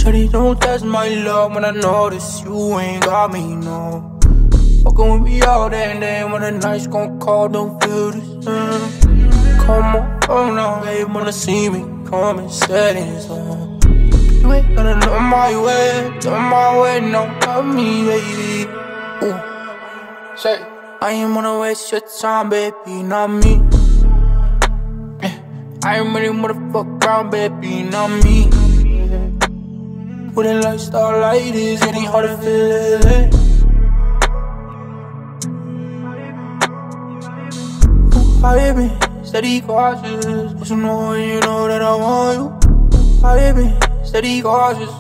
Shawty, don't test my love when I notice you ain't got me, no. Fucking with me all day and then when the night's gon' call, don't feel the same. Come on, oh no, they wanna see me, come and settings on. You ain't gonna know my way, no, love me, baby. Ooh, say, I ain't wanna waste your time, baby, not me. I ain't really wanna fuck around, baby, not me. With a lifestyle like this, it ain't hard to feel it. I been steady cautious, but you know when you know that I want you. I been steady cautious.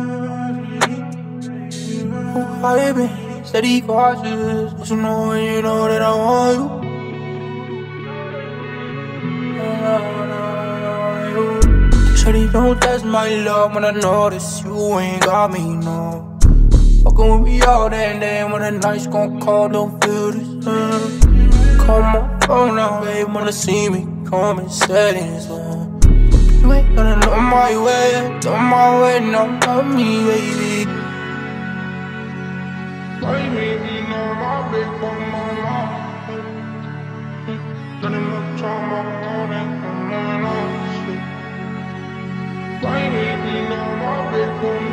I been steady cautious, but you know when you know that I want you. Shawty, don't test my love when I notice you ain't got me, no. Fucking with me all day and then when the night's gon' call, don't feel the same. Come on, oh no, they wanna see me, come and settings on. You ain't gonna know my way, no, love me, baby. Baby, know my big one, my love. Got enough time, I'm on it, I'm on it. Baby, know my big one.